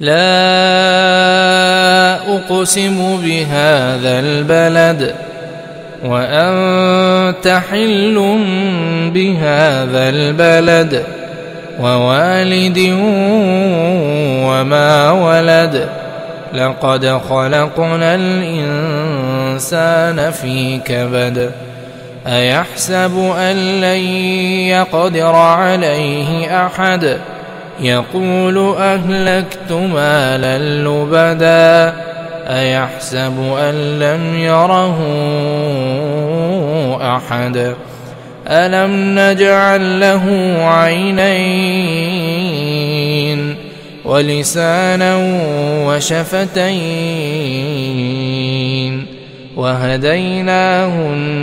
لا أقسم بهذا البلد وأنت حل بهذا البلد ووالد وما ولد لقد خلقنا الإنسان في كبد أيحسب أن لن يقدر عليه أحد يقول أهلكت مالا لبدا أيحسب أن لم يره أحد ألم نجعل له عينين ولسانا وشفتين وهديناه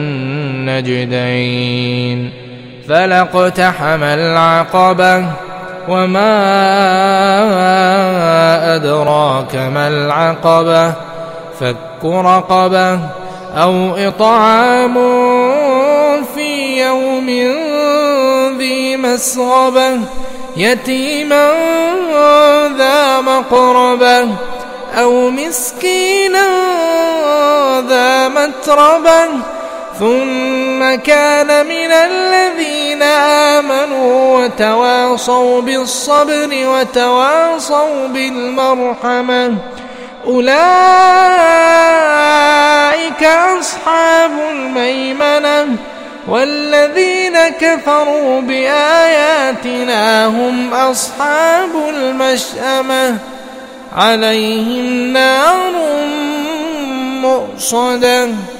النجدين فلاقتحم العقبة وما أدراك ما العقبة فك رقبة أو إطعام في يوم ذي مسغبة يتيما ذا مقربة أو مسكينا ذا متربة ثم كان من الذين آمنوا وتواصوا بالصبر وتواصوا بالمرحمة أولئك أصحاب الميمنة والذين كفروا بآياتنا هم أصحاب المشأمة عليهم نار مؤصدة.